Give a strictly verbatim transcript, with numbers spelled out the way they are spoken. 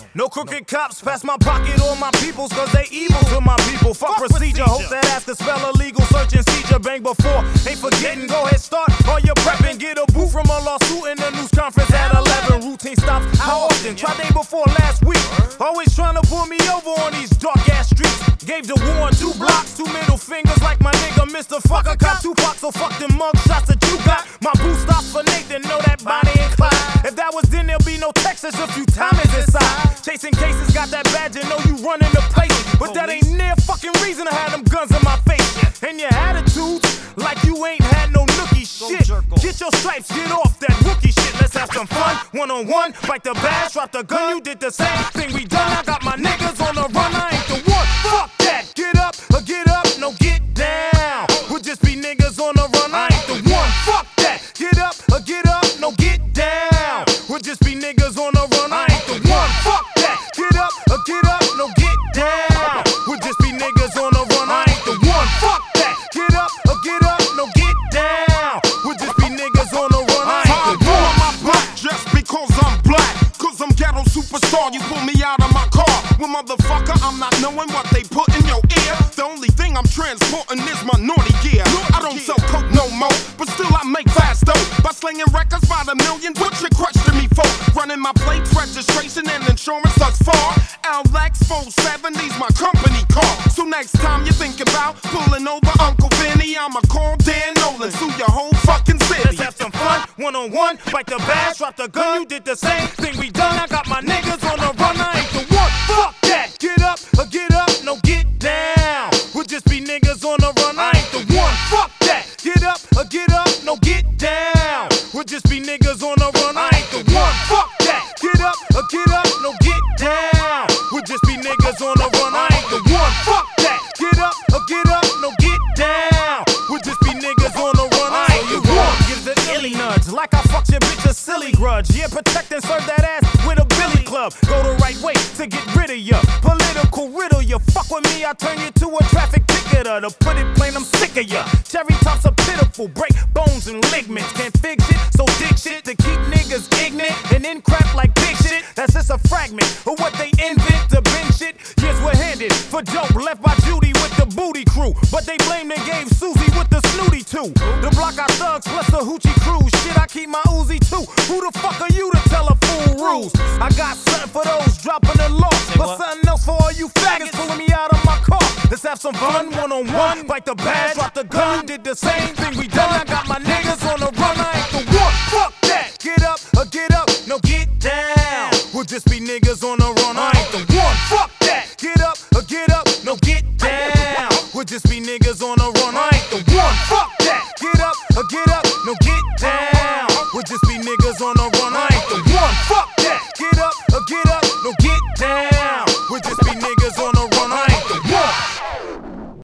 No crooked cops pass my pocket or my peoples, cause they evil to my people. Fuck procedure, hope that ass can spell illegal. Search and seizure, bang before. Ain't forgetting, go ahead, start all your prepping. Get a boot from a lawsuit in the news conference at eleven. Routine stops, how often? Try day before last week. Always trying to pull me over on these dark ass streets. Gave the warrant two blocks, two middle fingers like my nigga Mister Fucker. Cop Tupac, so fuck them mug shots that you got. My boot stops for Nathan, know that Bonnie and Clyde. If that was then, there'll be no Texas, a few times inside. Chasing cases, got that badge and know you running the place. But that ain't near fucking reason to have them guns in my face. And your attitude, like you ain't had no nookie shit. Get your stripes, get off that rookie shit. Let's have some fun, one on one. Bite the badge, drop the gun. You did the same thing we done. I got my niggas on the run. I ain't the one. Fuck that. Get up or get up, no get down. We'll just be niggas on the run. I ain't the one. Fuck that. Get up or get up, no get down. We'll just be niggas on the run. I ain't the one. Fuck that. Get up or get up, no get down. We'll just be niggas on the run. I ain't the one. Fuck that. Get up or get up, no get down. We'll just be niggas on the run. I ain't the one. My black just because I'm black. Cause I'm ghetto superstar. You pull me out of my car. Well, motherfucker, I'm not knowing what they put in your ear. The only thing I'm transporting is my naughty gear. I don't sell coke no more, but still I make fast dough. By slinging records by the million, what you question me for? Running my plates, registration, and insurance thus far. L X four seventy's my company car. So next time you think about pulling over Uncle Vinny, I'ma call Dan Nolan, sue your whole fucking city. Let's have some fun, one on one. Bite the badge, drop the gun. You did the same thing we done. I got my niggas on the run. I ain't the one. Fuck that. Get up or get up, no get down. We'll just be niggas on the run. I ain't the one. Fuck that. Get up or get up, no get down. We'll just be niggas on the run. I ain't the one. Fuck that. Get up or get up, no get down. We'll just be niggas on the run. I ain't the one. Fuck that. Get up or get up, no get down. We'll just be niggas on the run. I ain't the one. Give the illy nudge like I fucked your bitch a silly grudge. Yeah, protect and serve that ass with a billy club. Go the right way to get rid of ya. Political riddle, you fuck with me, I turn you to a traffic ticketer. To put it plain, I'm sick of ya. Cherry tops are pitiful, break bones and ligaments. Can't fix it, so dig shit to keep niggas ignorant and in crap like big shit. That's just a fragment of what they invent to bend shit. Years were handed for dope, left by Judy with the booty crew. But they blamed and gave Susie with the snooty too. The block got thugs plus the hoochie crew. Shit, I keep my Uzi too. Who the fuck are you to tell a fool rules? I got something for those dropping the law, but something else for all you faggots pulling me out of my car. Let's have some fun, one on one. Bite the badge, drop the gun. Did the same thing we done. I got my niggas on the run. I ain't the one. Fuck that. Get up or get up, no get down. We'll just be niggas on the run. I ain't the one. Fuck that. Get up or get up, no get down. We'll just be niggas on the run. I ain't the one. Fuck that. Get up or get up, no get down. We'll just be niggas on the run. I ain't the one. Fuck that. Get up or get up, no get